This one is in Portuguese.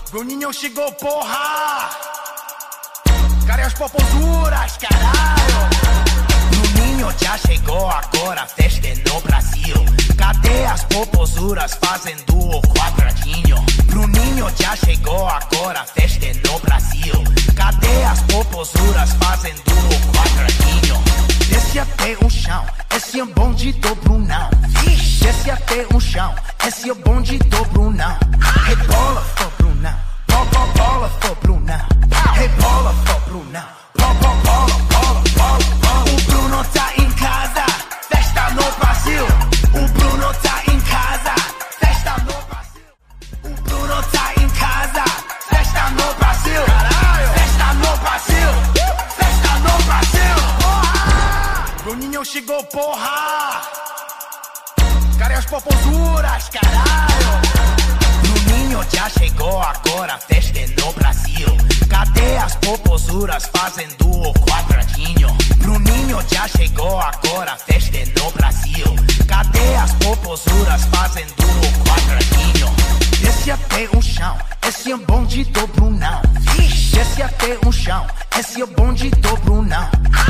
Bruninho chegou, porra! Cadê as popozuras, caralho? Bruninho já chegou agora, a festa é no Brasil. Cadê as popozuras fazendo o quadradinho? Bruninho já chegou agora, a festa é no Brasil. Cadê as popozuras fazendo o quadradinho? Desce até o chão, esse é o bonde do Brunão. Desce até o chão, esse é o bonde do Brunão. Rebola, for Brunão, bola, for Brunão. Rebola, for Brunão, bola. O Bruno tá em casa, festa no Brasil. O Bruno tá em casa, festa no Brasil. O Bruno tá em casa, festa no Brasil. Festa no Brasil, festa no Brasil. Bruninho chegou, porra! Cadê as popozuras, caralho? Bruninho já chegou agora, a festa é no Brasil. Cadê as popozuras fazendo o quadradinho? Bruninho já chegou agora, a festa é no Brasil. Cadê as popozuras fazendo o quadradinho? Desce até o chão, esse é o bonde do Brunão. Desce até o chão, esse é o bonde do Brunão.